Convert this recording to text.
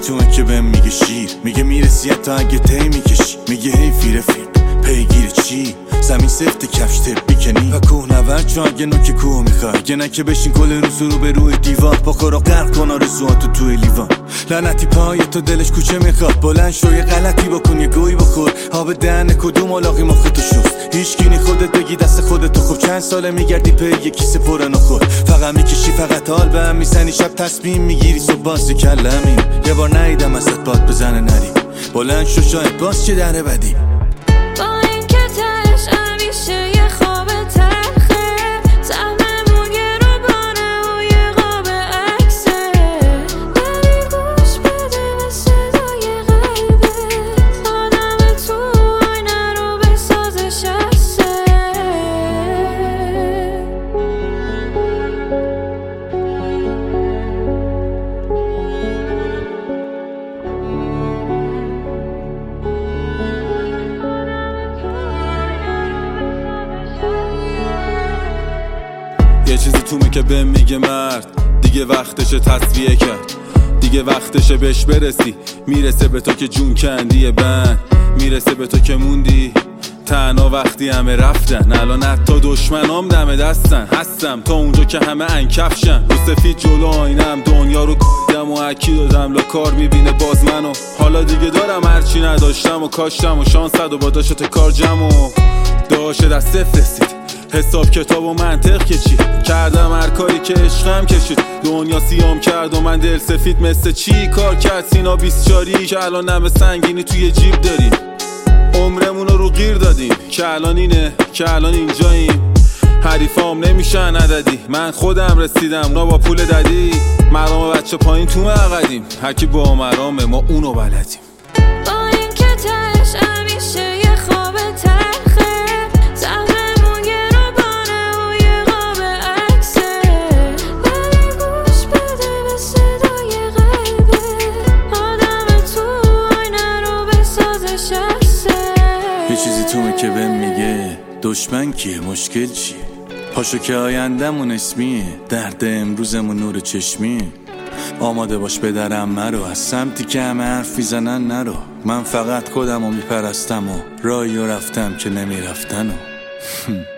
تومه که بهم میگه شیر، میگه میرسی تا اگه تی میکشی، میگه حیفی رفیق پیگیر چی، زمین سفت کفش تب بکنی و کوه نورد چون اگه نوک کوه میخوای، اگه نکه بشین کل روز رو به روی دیوار، با کارا غرق کن آرزوهاتو توی لیوان. لعنتی پای تو دلش کوچه میخواد، بلند شو یه غلطی بکن یه گوی بخور، آب دهن کدوم علاقی مختو شست، هیچکی خودت بگی دست خودتو. خب چند ساله میگردی پی یه کیسه پر نخور، فقط میکشی فقط حال به هم میزنی، شب تصمیم میگیری صبح باز کلمین. یه بار نیدم ازت باد بزنه نری، بلند شو شاید باز چه دره بدی. یه چیزی تومه که بهم میگه مرد دیگه وقتشه تصفیه کرد، دیگه وقتشه بهش برسی، میرسه به تو که جون کندی بند، میرسه به تو که موندی تنها وقتی همه رفتن. الان حتی دشمنام دم دستن، هستم تا اونجا که همه انکفشن، رو سفید جلو آینم دنیا رو کردم و حکی دادم لاکار میبینه باز منو. حالا دیگه دارم هرچی نداشتم و کاشتم و شانصد و با داشت کار جمع و داشت دست صفر رسید، حساب کتاب و منطق که چی کردم، هر کاری که عشقم کشید، دنیا سیام کرد و من دل سفید مثل چی کار کرد سینا 24 که الان نمه سنگینی توی جیب داریم، عمرمون رو گیر دادیم که الان اینه که الان اینجاییم، حریفام نمیشن عددی، من خودم رسیدم نا با پول ددی، مرام بچه پایین تو مقدیم، هرکی با مرامه ما اونو بلدیم. یه چیزی تومه که بهم میگه دشمن کیه مشکل چیه، پاشو که آیندمون اسمیه، درد امروزمون نور چشمیه، آماده باش به درم نرو، از سمتی که همه حرف میزنن نرو، من فقط خودمو میپرستم و راهی رفتم که نمیرفتن و